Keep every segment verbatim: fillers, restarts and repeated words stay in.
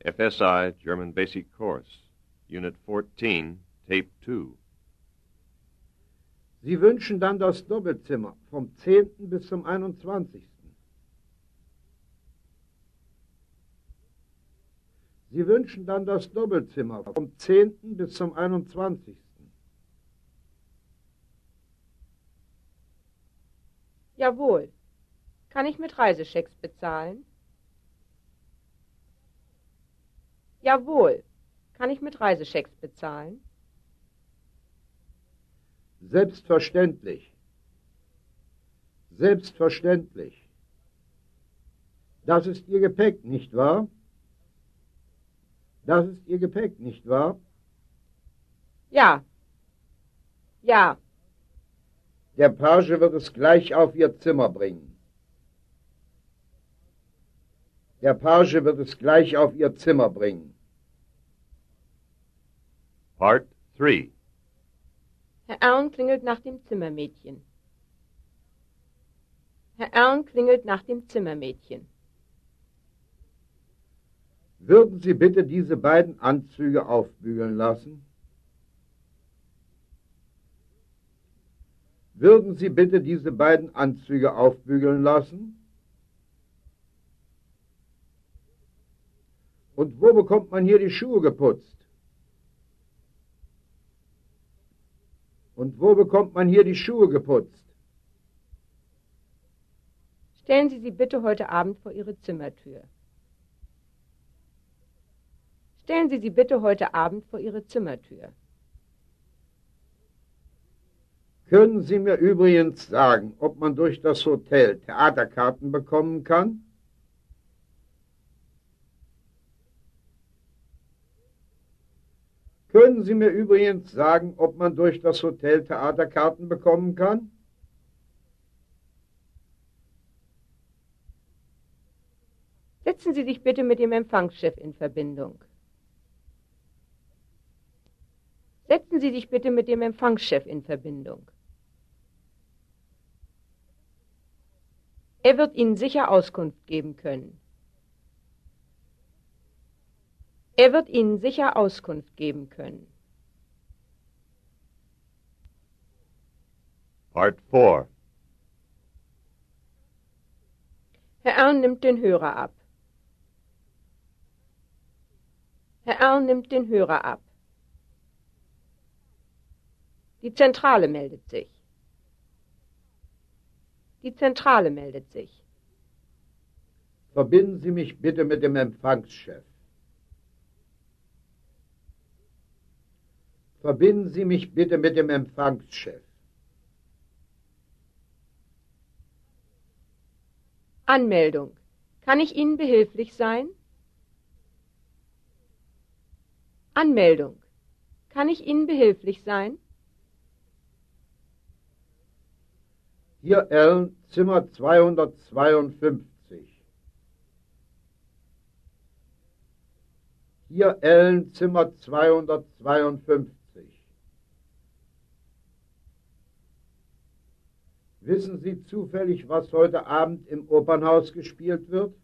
F S I German Basic Course, Unit fourteen, Tape two. Sie wünschen dann das Doppelzimmer vom zehnten bis zum einundzwanzigsten Sie wünschen dann das Doppelzimmer vom zehnten bis zum einundzwanzigsten Jawohl. Kann ich mit Reisechecks bezahlen? Jawohl. Kann ich mit Reisechecks bezahlen? Selbstverständlich. Selbstverständlich. Das ist Ihr Gepäck, nicht wahr? Das ist Ihr Gepäck, nicht wahr? Ja. Ja. Der Page wird es gleich auf Ihr Zimmer bringen. Der Page wird es gleich auf Ihr Zimmer bringen. Part three. Herr Allen klingelt nach dem Zimmermädchen. Herr Allen klingelt nach dem Zimmermädchen. Würden Sie bitte diese beiden Anzüge aufbügeln lassen? Würden Sie bitte diese beiden Anzüge aufbügeln lassen? Und wo bekommt man hier die Schuhe geputzt? Und wo bekommt man hier die Schuhe geputzt? Stellen Sie sie bitte heute Abend vor Ihre Zimmertür. Stellen Sie sie bitte heute Abend vor Ihre Zimmertür. Können Sie mir übrigens sagen, ob man durch das Hotel Theaterkarten bekommen kann? Können Sie mir übrigens sagen, ob man durch das Hotel Theaterkarten bekommen kann? Setzen Sie sich bitte mit dem Empfangschef in Verbindung. Setzen Sie sich bitte mit dem Empfangschef in Verbindung. Er wird Ihnen sicher Auskunft geben können. Er wird Ihnen sicher Auskunft geben können. Part four. Herr Allen nimmt den Hörer ab. Herr Allen nimmt den Hörer ab. Die Zentrale meldet sich. Die Zentrale meldet sich. Verbinden Sie mich bitte mit dem Empfangschef. Verbinden Sie mich bitte mit dem Empfangschef. Anmeldung. Kann ich Ihnen behilflich sein? Anmeldung. Kann ich Ihnen behilflich sein? Hier Allen, Zimmer zweihundertzweiundfünfzig. Hier Allen, Zimmer zweihundertzweiundfünfzig. Wissen Sie zufällig, was heute Abend im Opernhaus gespielt wird?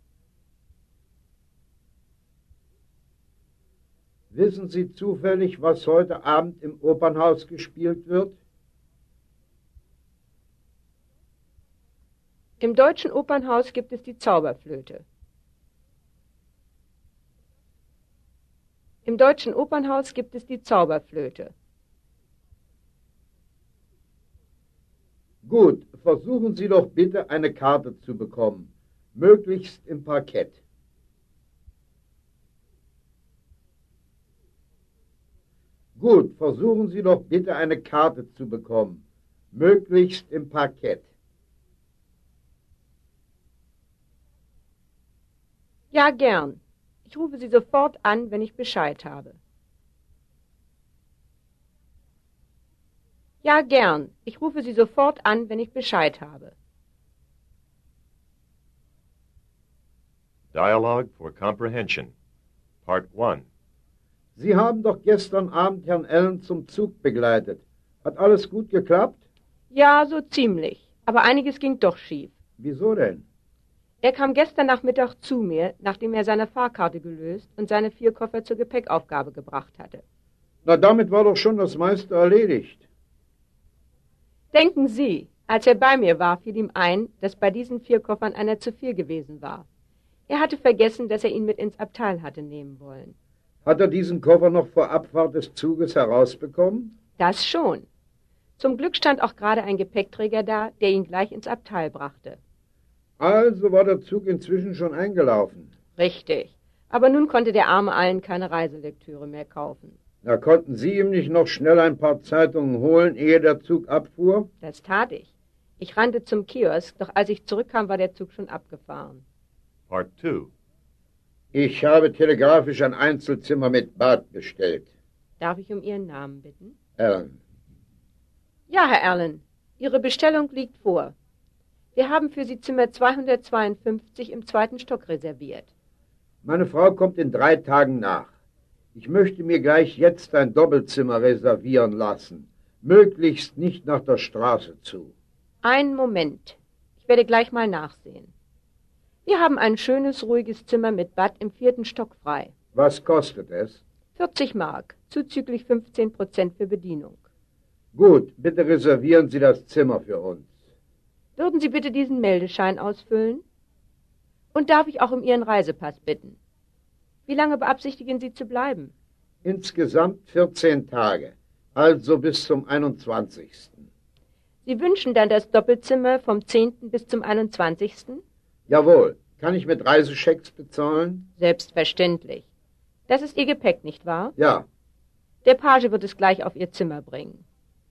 Wissen Sie zufällig, was heute Abend im Opernhaus gespielt wird? Im Deutschen Opernhaus gibt es die Zauberflöte. Im Deutschen Opernhaus gibt es die Zauberflöte. Gut, versuchen Sie doch bitte eine Karte zu bekommen, möglichst im Parkett. Gut, versuchen Sie doch bitte eine Karte zu bekommen, möglichst im Parkett. Ja, gern. Ich rufe Sie sofort an, wenn ich Bescheid habe. Ja, gern. Ich rufe Sie sofort an, wenn ich Bescheid habe. Dialogue for Comprehension. Part one. Sie haben doch gestern Abend Herrn Allen zum Zug begleitet. Hat alles gut geklappt? Ja, so ziemlich. Aber einiges ging doch schief. Wieso denn? Er kam gestern Nachmittag zu mir, nachdem er seine Fahrkarte gelöst und seine vier Koffer zur Gepäckaufgabe gebracht hatte. Na, damit war doch schon das meiste erledigt. Denken Sie, als er bei mir war, fiel ihm ein, dass bei diesen vier Koffern einer zu viel gewesen war. Er hatte vergessen, dass er ihn mit ins Abteil hatte nehmen wollen. Hat er diesen Koffer noch vor Abfahrt des Zuges herausbekommen? Das schon. Zum Glück stand auch gerade ein Gepäckträger da, der ihn gleich ins Abteil brachte. Also war der Zug inzwischen schon eingelaufen. Richtig. Aber nun konnte der arme Allen keine Reiselektüre mehr kaufen. Da konnten Sie ihm nicht noch schnell ein paar Zeitungen holen, ehe der Zug abfuhr? Das tat ich. Ich rannte zum Kiosk, doch als ich zurückkam, war der Zug schon abgefahren. Part two. Ich habe telegrafisch ein Einzelzimmer mit Bad bestellt. Darf ich um Ihren Namen bitten? Alan. Ja, Herr Allen. Ihre Bestellung liegt vor. Wir haben für Sie Zimmer zweihundertzweiundfünfzig im zweiten Stock reserviert. Meine Frau kommt in drei Tagen nach. Ich möchte mir gleich jetzt ein Doppelzimmer reservieren lassen. Möglichst nicht nach der Straße zu. Einen Moment. Ich werde gleich mal nachsehen. Wir haben ein schönes, ruhiges Zimmer mit Bad im vierten Stock frei. Was kostet es? vierzig Mark, zuzüglich fünfzehn Prozent für Bedienung. Gut, bitte reservieren Sie das Zimmer für uns. Würden Sie bitte diesen Meldeschein ausfüllen? Und darf ich auch um Ihren Reisepass bitten? Wie lange beabsichtigen Sie zu bleiben? Insgesamt vierzehn Tage, also bis zum einundzwanzigsten Sie wünschen dann das Doppelzimmer vom zehnten bis zum einundzwanzigsten Jawohl. Kann ich mit Reiseschecks bezahlen? Selbstverständlich. Das ist Ihr Gepäck, nicht wahr? Ja. Der Page wird es gleich auf Ihr Zimmer bringen.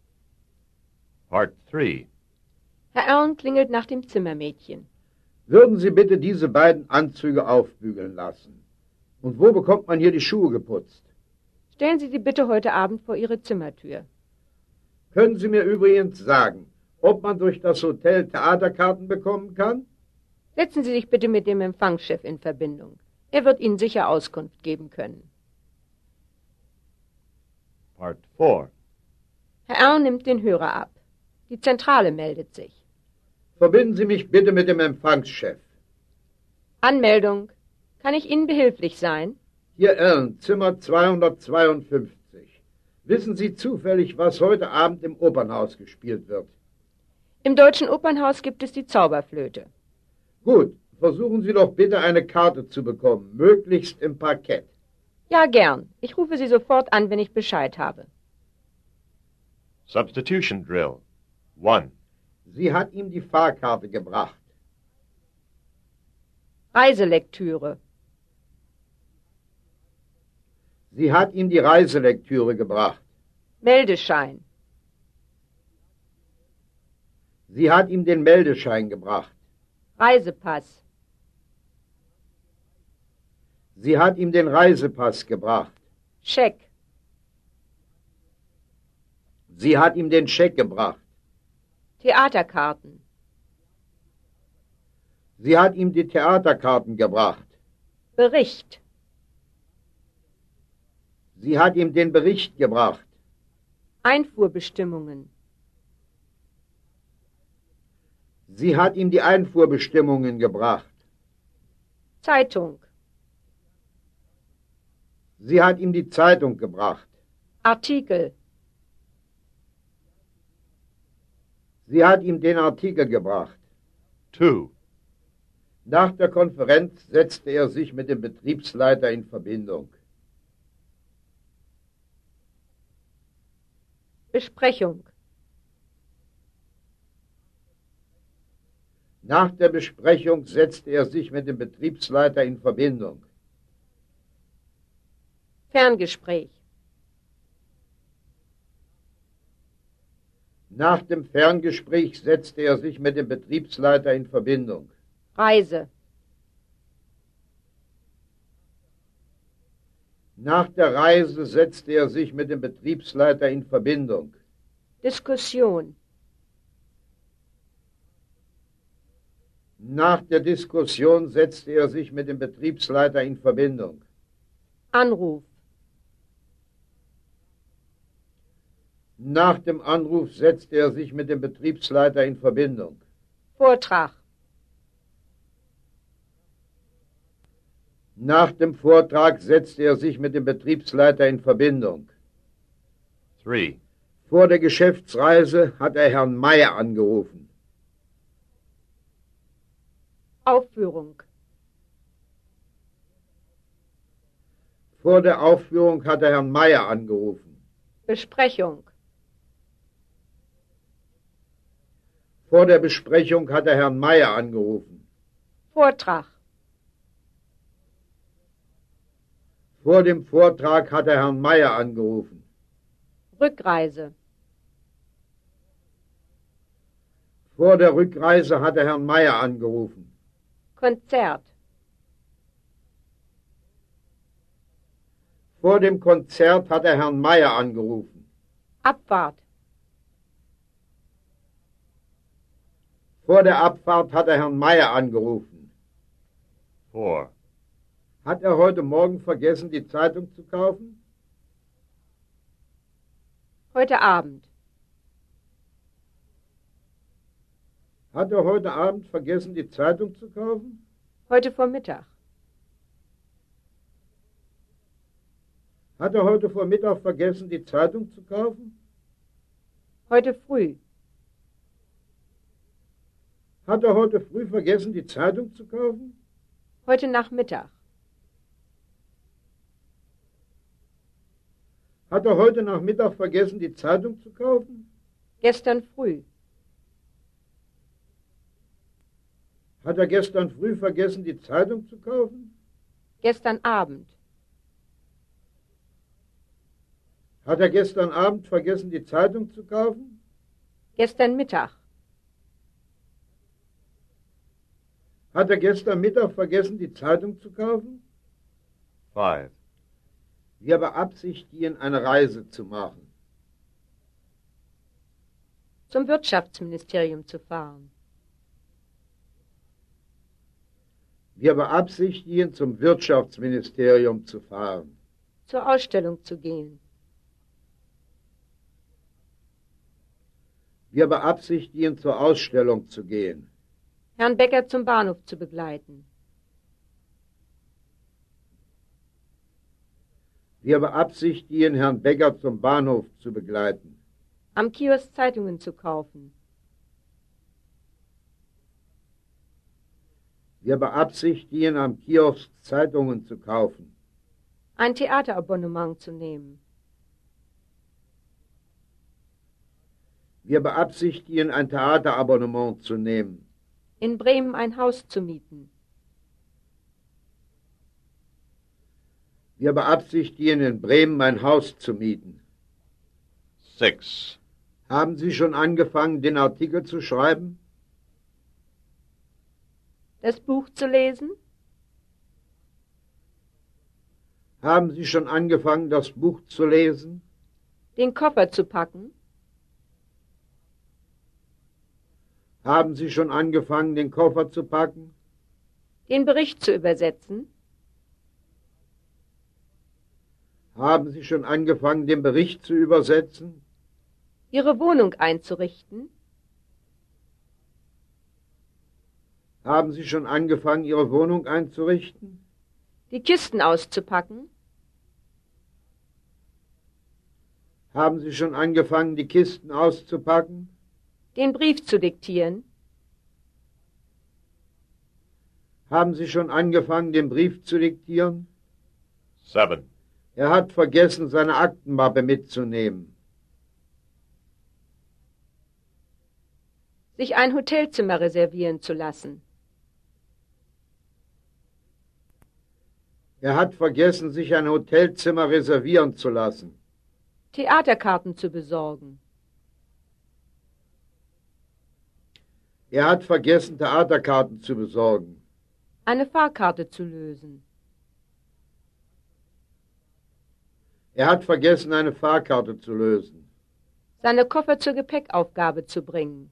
Part three. Herr Allen klingelt nach dem Zimmermädchen. Würden Sie bitte diese beiden Anzüge aufbügeln lassen? Und wo bekommt man hier die Schuhe geputzt? Stellen Sie sie bitte heute Abend vor Ihre Zimmertür. Können Sie mir übrigens sagen, ob man durch das Hotel Theaterkarten bekommen kann? Setzen Sie sich bitte mit dem Empfangschef in Verbindung. Er wird Ihnen sicher Auskunft geben können. Part four. Herr Allen nimmt den Hörer ab. Die Zentrale meldet sich. Verbinden Sie mich bitte mit dem Empfangschef. Anmeldung. Kann ich Ihnen behilflich sein? Hier Allen, Zimmer zweihundertzweiundfünfzig. Wissen Sie zufällig, was heute Abend im Opernhaus gespielt wird? Im Deutschen Opernhaus gibt es die Zauberflöte. Gut, versuchen Sie doch bitte eine Karte zu bekommen, möglichst im Parkett. Ja, gern. Ich rufe Sie sofort an, wenn ich Bescheid habe. Substitution drill. One. Sie hat ihm die Fahrkarte gebracht. Reiselektüre. Sie hat ihm die Reiselektüre gebracht. Meldeschein. Sie hat ihm den Meldeschein gebracht. Reisepass. Sie hat ihm den Reisepass gebracht. Scheck. Sie hat ihm den Scheck gebracht. Theaterkarten. Sie hat ihm die Theaterkarten gebracht. Bericht. Sie hat ihm den Bericht gebracht. Einfuhrbestimmungen. Sie hat ihm die Einfuhrbestimmungen gebracht. Zeitung. Sie hat ihm die Zeitung gebracht. Artikel. Sie hat ihm den Artikel gebracht. Two. Nach der Konferenz setzte er sich mit dem Betriebsleiter in Verbindung. Besprechung. Nach der Besprechung setzte er sich mit dem Betriebsleiter in Verbindung. Ferngespräch. Nach dem Ferngespräch setzte er sich mit dem Betriebsleiter in Verbindung. Reise. Nach der Reise setzte er sich mit dem Betriebsleiter in Verbindung. Diskussion. Nach der Diskussion setzte er sich mit dem Betriebsleiter in Verbindung. Anruf. Nach dem Anruf setzte er sich mit dem Betriebsleiter in Verbindung. Vortrag. Nach dem Vortrag setzte er sich mit dem Betriebsleiter in Verbindung. three. Vor der Geschäftsreise hat er Herrn Meier angerufen. Aufführung. Vor der Aufführung hat er Herrn Meier angerufen. Besprechung. Vor der Besprechung hat er Herrn Meier angerufen. Vortrag. Vor dem Vortrag hat er Herrn Meier angerufen. Rückreise. Vor der Rückreise hat er Herrn Meier angerufen. Konzert. Vor dem Konzert hat er Herrn Meier angerufen. Abfahrt. Vor der Abfahrt hat er Herrn Meier angerufen. four. Hat er heute Morgen vergessen, die Zeitung zu kaufen? Heute Abend. Hat er heute Abend vergessen, die Zeitung zu kaufen? Heute Vormittag. Hat er heute Vormittag vergessen, die Zeitung zu kaufen? Heute früh. Hat er heute früh vergessen, die Zeitung zu kaufen? Heute Nachmittag. Hat er heute Nachmittag vergessen, die Zeitung zu kaufen? Gestern früh. Hat er gestern früh vergessen, die Zeitung zu kaufen? Gestern Abend. Hat er gestern Abend vergessen, die Zeitung zu kaufen? Gestern Mittag. Hat er gestern Mittag vergessen, die Zeitung zu kaufen? five. Wir beabsichtigen, eine Reise zu machen. Zum Wirtschaftsministerium zu fahren. Wir beabsichtigen, zum Wirtschaftsministerium zu fahren. Zur Ausstellung zu gehen. Wir beabsichtigen, zur Ausstellung zu gehen. Herrn Becker zum Bahnhof zu begleiten. Wir beabsichtigen, Herrn Becker zum Bahnhof zu begleiten. Am Kiosk Zeitungen zu kaufen. Wir beabsichtigen, am Kiosk Zeitungen zu kaufen. Ein Theaterabonnement zu nehmen. Wir beabsichtigen, ein Theaterabonnement zu nehmen. In Bremen ein Haus zu mieten. Wir beabsichtigen, in Bremen ein Haus zu mieten. six. Haben Sie schon angefangen, den Artikel zu schreiben? Das Buch zu lesen. Haben Sie schon angefangen, das Buch zu lesen? Den Koffer zu packen. Haben Sie schon angefangen, den Koffer zu packen? Den Bericht zu übersetzen. Haben Sie schon angefangen, den Bericht zu übersetzen? Ihre Wohnung einzurichten. Haben Sie schon angefangen, Ihre Wohnung einzurichten? Die Kisten auszupacken. Haben Sie schon angefangen, die Kisten auszupacken? Den Brief zu diktieren. Haben Sie schon angefangen, den Brief zu diktieren? seven. Er hat vergessen, seine Aktenmappe mitzunehmen. Sich ein Hotelzimmer reservieren zu lassen. Er hat vergessen, sich ein Hotelzimmer reservieren zu lassen. Theaterkarten zu besorgen. Er hat vergessen, Theaterkarten zu besorgen. Eine Fahrkarte zu lösen. Er hat vergessen, eine Fahrkarte zu lösen. Seine Koffer zur Gepäckaufgabe zu bringen.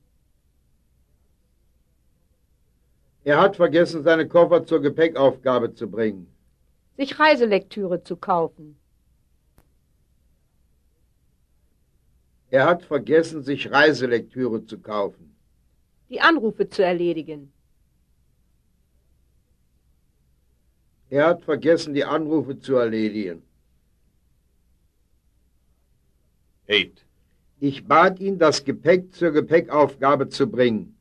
Er hat vergessen, seine Koffer zur Gepäckaufgabe zu bringen. Sich Reiselektüre zu kaufen. Er hat vergessen, sich Reiselektüre zu kaufen. Die Anrufe zu erledigen. Er hat vergessen, die Anrufe zu erledigen. eight. Ich bat ihn, das Gepäck zur Gepäckaufgabe zu bringen.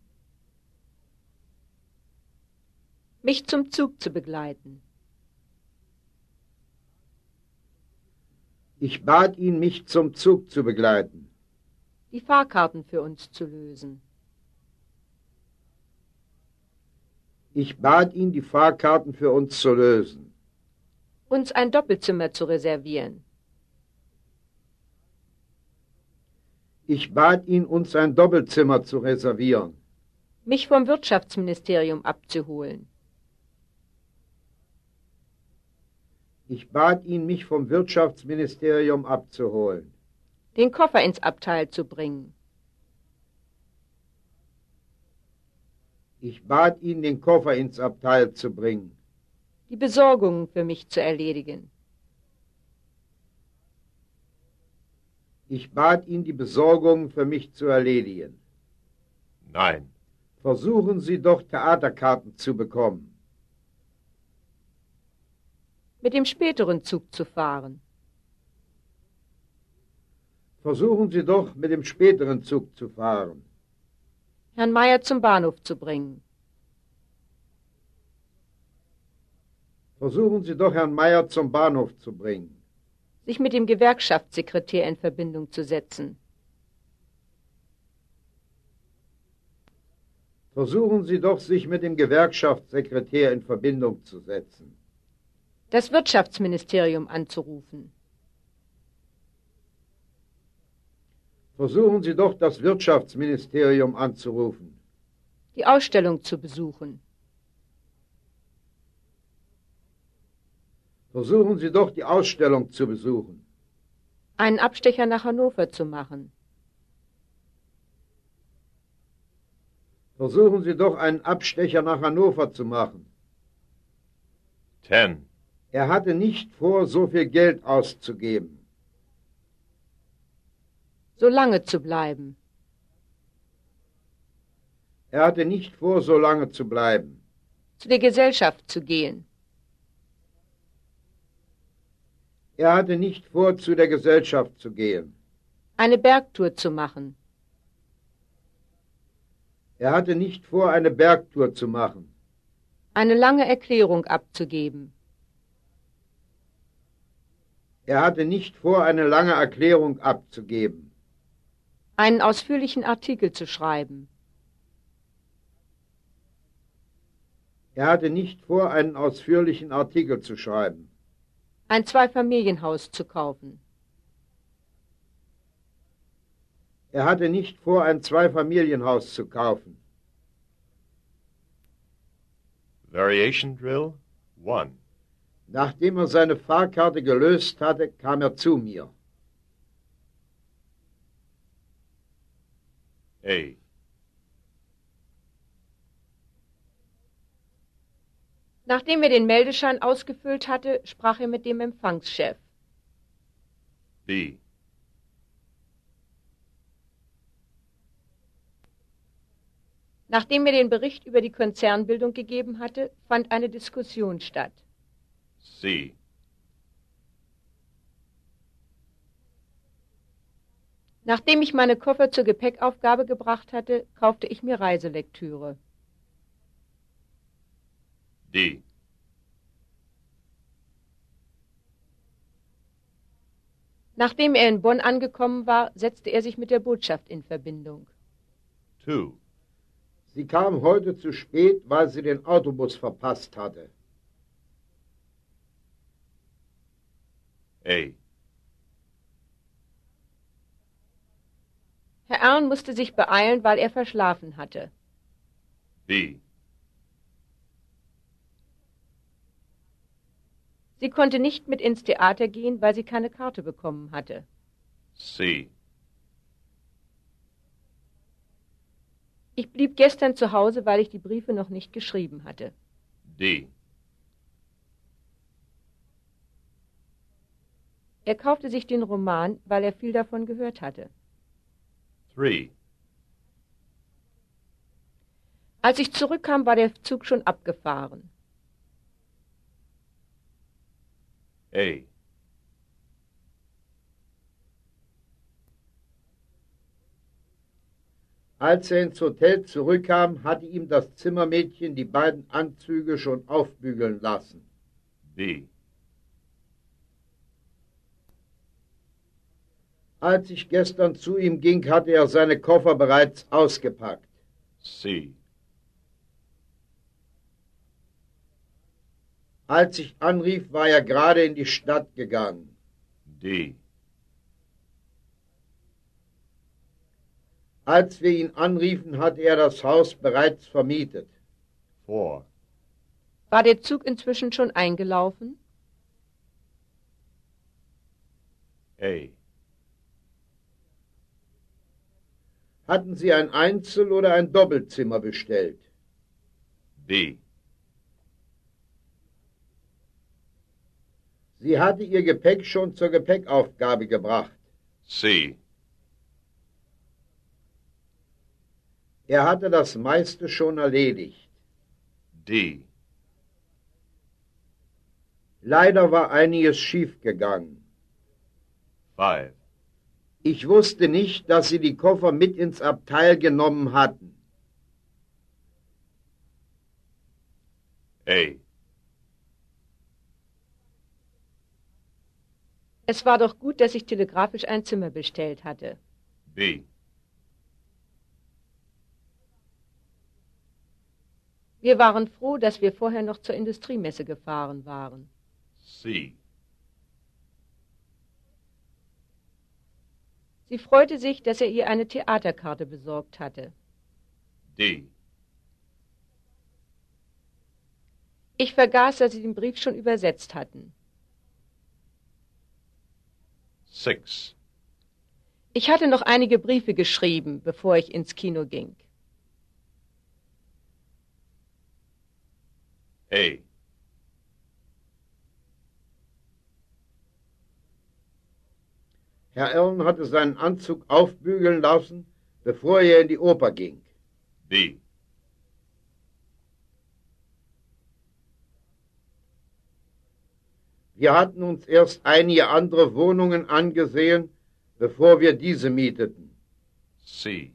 Mich zum Zug zu begleiten. Ich bat ihn, mich zum Zug zu begleiten. Die Fahrkarten für uns zu lösen. Ich bat ihn, die Fahrkarten für uns zu lösen. Uns ein Doppelzimmer zu reservieren. Ich bat ihn, uns ein Doppelzimmer zu reservieren. Mich vom Wirtschaftsministerium abzuholen. Ich bat ihn, mich vom Wirtschaftsministerium abzuholen. Den Koffer ins Abteil zu bringen. Ich bat ihn, den Koffer ins Abteil zu bringen. Die Besorgungen für mich zu erledigen. Ich bat ihn, die Besorgungen für mich zu erledigen. nine. Versuchen Sie doch, Theaterkarten zu bekommen. Mit dem späteren Zug zu fahren. Versuchen Sie doch, mit dem späteren Zug zu fahren. Herrn Meier zum Bahnhof zu bringen. Versuchen Sie doch, Herrn Meier zum Bahnhof zu bringen. Sich mit dem Gewerkschaftssekretär in Verbindung zu setzen. Versuchen Sie doch, sich mit dem Gewerkschaftssekretär in Verbindung zu setzen. Das Wirtschaftsministerium anzurufen. Versuchen Sie doch, das Wirtschaftsministerium anzurufen. Die Ausstellung zu besuchen. Versuchen Sie doch, die Ausstellung zu besuchen. Einen Abstecher nach Hannover zu machen. Versuchen Sie doch, einen Abstecher nach Hannover zu machen. ten. Er hatte nicht vor, so viel Geld auszugeben. So lange zu bleiben. Er hatte nicht vor, so lange zu bleiben. Zu der Gesellschaft zu gehen. Er hatte nicht vor, zu der Gesellschaft zu gehen. Eine Bergtour zu machen. Er hatte nicht vor, eine Bergtour zu machen. Eine lange Erklärung abzugeben. Er hatte nicht vor, eine lange Erklärung abzugeben. Einen ausführlichen Artikel zu schreiben. Er hatte nicht vor, einen ausführlichen Artikel zu schreiben. Ein Zweifamilienhaus zu kaufen. Er hatte nicht vor, ein Zweifamilienhaus zu kaufen. Variation Drill one. Nachdem er seine Fahrkarte gelöst hatte, kam er zu mir. A. Nachdem er den Meldeschein ausgefüllt hatte, sprach er mit dem Empfangschef. B. Nachdem er den Bericht über die Konzernbildung gegeben hatte, fand eine Diskussion statt. C. Nachdem ich meine Koffer zur Gepäckaufgabe gebracht hatte, kaufte ich mir Reiselektüre. D. Nachdem er in Bonn angekommen war, setzte er sich mit der Botschaft in Verbindung. two. Sie kam heute zu spät, weil sie den Autobus verpasst hatte. A. Herr Ern musste sich beeilen, weil er verschlafen hatte. B. Sie konnte nicht mit ins Theater gehen, weil sie keine Karte bekommen hatte. C. Ich blieb gestern zu Hause, weil ich die Briefe noch nicht geschrieben hatte. D. Er kaufte sich den Roman, weil er viel davon gehört hatte. three. Als ich zurückkam, war der Zug schon abgefahren. A. Als er ins Hotel zurückkam, hatte ihm das Zimmermädchen die beiden Anzüge schon aufbügeln lassen. B. Als ich gestern zu ihm ging, hatte er seine Koffer bereits ausgepackt. C. Als ich anrief, war er gerade in die Stadt gegangen. D. Als wir ihn anriefen, hatte er das Haus bereits vermietet. four. War der Zug inzwischen schon eingelaufen? A. Hatten Sie ein Einzel- oder ein Doppelzimmer bestellt? B. Sie hatte ihr Gepäck schon zur Gepäckaufgabe gebracht. C. Er hatte das meiste schon erledigt. D. Leider war einiges schiefgegangen. five. Ich wusste nicht, dass Sie die Koffer mit ins Abteil genommen hatten. A. Es war doch gut, dass ich telegrafisch ein Zimmer bestellt hatte. B. Wir waren froh, dass wir vorher noch zur Industriemesse gefahren waren. C. Sie freute sich, dass er ihr eine Theaterkarte besorgt hatte. D. Ich vergaß, dass Sie den Brief schon übersetzt hatten. six. Ich hatte noch einige Briefe geschrieben, bevor ich ins Kino ging. A. Herr Allen hatte seinen Anzug aufbügeln lassen, bevor er in die Oper ging. B. Wir hatten uns erst einige andere Wohnungen angesehen, bevor wir diese mieteten. C.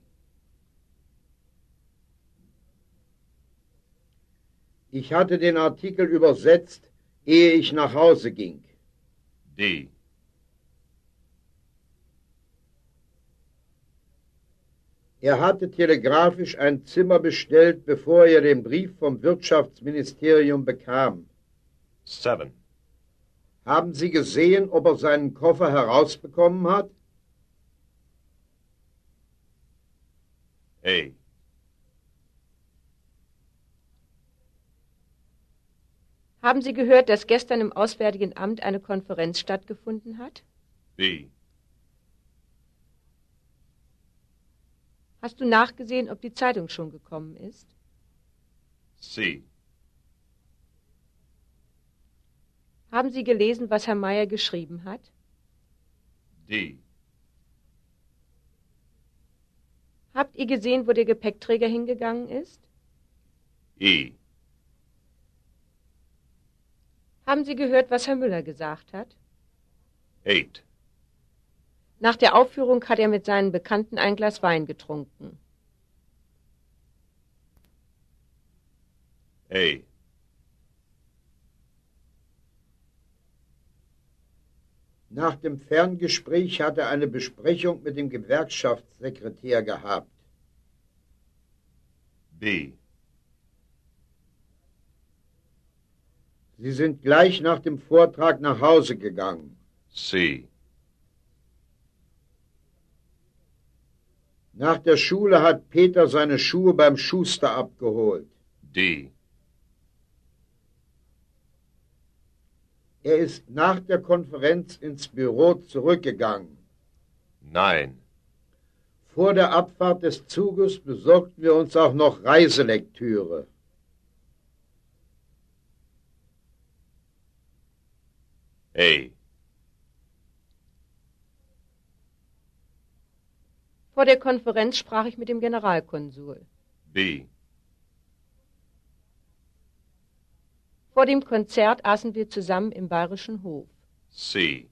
Ich hatte den Artikel übersetzt, ehe ich nach Hause ging. D. Er hatte telegrafisch ein Zimmer bestellt, bevor er den Brief vom Wirtschaftsministerium bekam. seven. Haben Sie gesehen, ob er seinen Koffer herausbekommen hat? A. Haben Sie gehört, dass gestern im Auswärtigen Amt eine Konferenz stattgefunden hat? B. Hast du nachgesehen, ob die Zeitung schon gekommen ist? C. Haben Sie gelesen, was Herr Meyer geschrieben hat? D. Habt ihr gesehen, wo der Gepäckträger hingegangen ist? E. Haben Sie gehört, was Herr Müller gesagt hat? eight. Nach der Aufführung hat er mit seinen Bekannten ein Glas Wein getrunken. A. Nach dem Ferngespräch hat er eine Besprechung mit dem Gewerkschaftssekretär gehabt. B. Sie sind gleich nach dem Vortrag nach Hause gegangen. C. Nach der Schule hat Peter seine Schuhe beim Schuster abgeholt. D. Er ist nach der Konferenz ins Büro zurückgegangen. nine. Vor der Abfahrt des Zuges besorgten wir uns auch noch Reiselektüre. A. Vor der Konferenz sprach ich mit dem Generalkonsul. B. Vor dem Konzert aßen wir zusammen im Bayerischen Hof. C.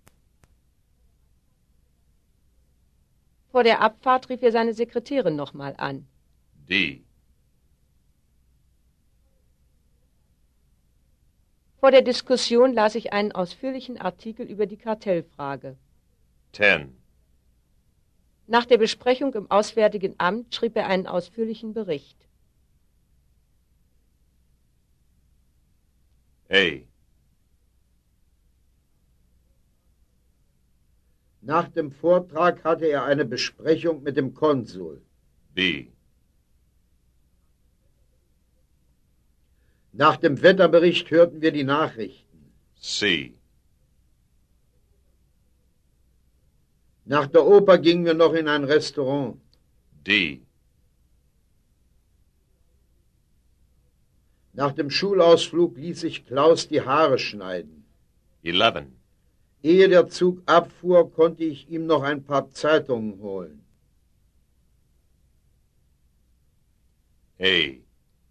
Vor der Abfahrt rief er seine Sekretärin nochmal an. D. Vor der Diskussion las ich einen ausführlichen Artikel über die Kartellfrage. ten. Nach der Besprechung im Auswärtigen Amt schrieb er einen ausführlichen Bericht. A. Nach dem Vortrag hatte er eine Besprechung mit dem Konsul. B. Nach dem Wetterbericht hörten wir die Nachrichten. C. Nach der Oper gingen wir noch in ein Restaurant. D. Nach dem Schulausflug ließ sich Klaus die Haare schneiden. eleven. Ehe der Zug abfuhr, konnte ich ihm noch ein paar Zeitungen holen. A.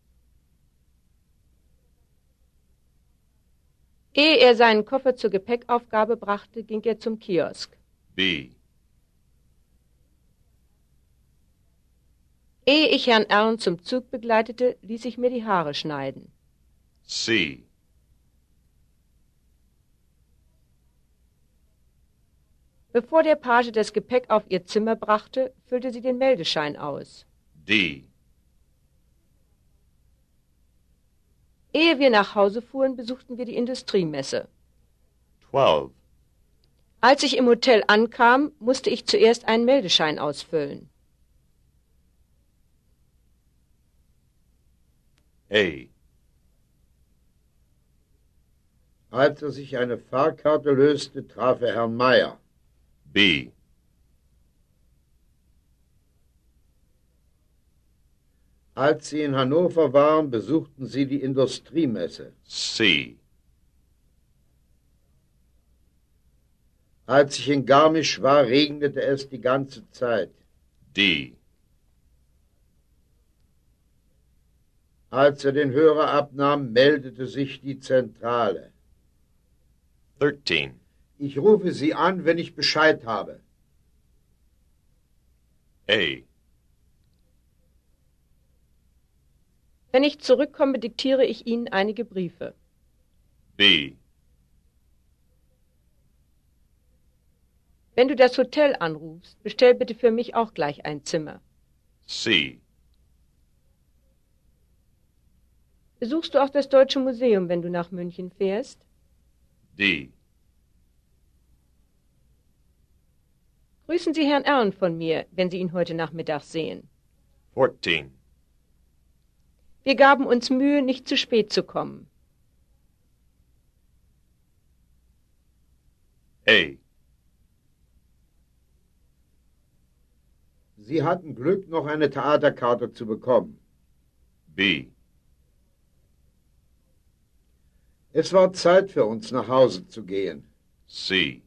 Ehe er seinen Koffer zur Gepäckaufgabe brachte, ging er zum Kiosk. B. Ehe ich Herrn Ern zum Zug begleitete, ließ ich mir die Haare schneiden. C. Bevor der Page das Gepäck auf ihr Zimmer brachte, füllte sie den Meldeschein aus. D. Ehe wir nach Hause fuhren, besuchten wir die Industriemesse. twelve. Als ich im Hotel ankam, musste ich zuerst einen Meldeschein ausfüllen. A. Als er sich eine Fahrkarte löste, traf er Herrn Meier. B. Als sie in Hannover waren, besuchten sie die Industriemesse. C. Als ich in Garmisch war, regnete es die ganze Zeit. D. Als er den Hörer abnahm, meldete sich die Zentrale. thirteen. Ich rufe Sie an, wenn ich Bescheid habe. A. Wenn ich zurückkomme, diktiere ich Ihnen einige Briefe. B. Wenn du das Hotel anrufst, bestell bitte für mich auch gleich ein Zimmer. C. Besuchst du auch das Deutsche Museum, wenn du nach München fährst? D. Grüßen Sie Herrn Ern von mir, wenn Sie ihn heute Nachmittag sehen. fourteen. Wir gaben uns Mühe, nicht zu spät zu kommen. A. Sie hatten Glück, noch eine Theaterkarte zu bekommen. B. Es war Zeit für uns, nach Hause zu gehen. C.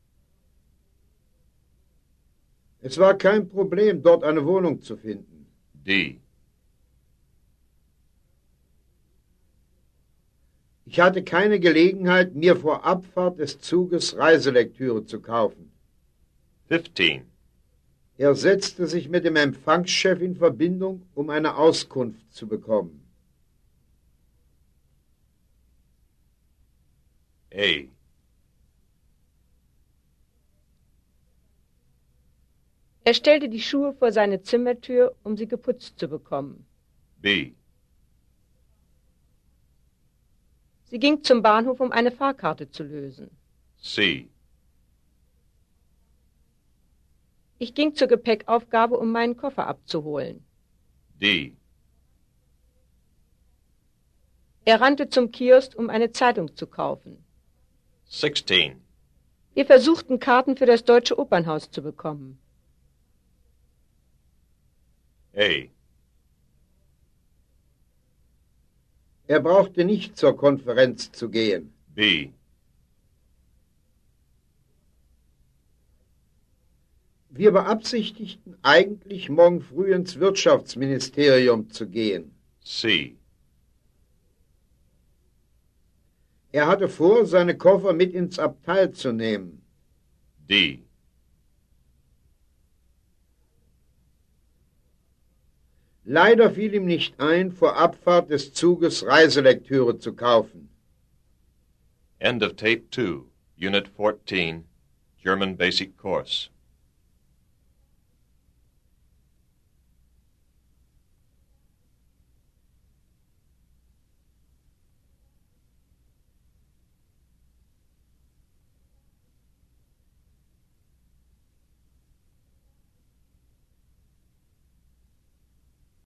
Es war kein Problem, dort eine Wohnung zu finden. D. Ich hatte keine Gelegenheit, mir vor Abfahrt des Zuges Reiselektüre zu kaufen. fifteen. Er setzte sich mit dem Empfangschef in Verbindung, um eine Auskunft zu bekommen. A. Er stellte die Schuhe vor seine Zimmertür, um sie geputzt zu bekommen. B. Sie ging zum Bahnhof, um eine Fahrkarte zu lösen. C. Ich ging zur Gepäckaufgabe, um meinen Koffer abzuholen. D. Er rannte zum Kiosk, um eine Zeitung zu kaufen. sixteen. Wir versuchten, Karten für das Deutsche Opernhaus zu bekommen. A. Er brauchte nicht zur Konferenz zu gehen. B. Wir beabsichtigten eigentlich, morgen früh ins Wirtschaftsministerium zu gehen. C. Er hatte vor, seine Koffer mit ins Abteil zu nehmen. D. Leider fiel ihm nicht ein, vor Abfahrt des Zuges Reiselektüre zu kaufen. End of Tape two, Unit fourteen, German Basic Course.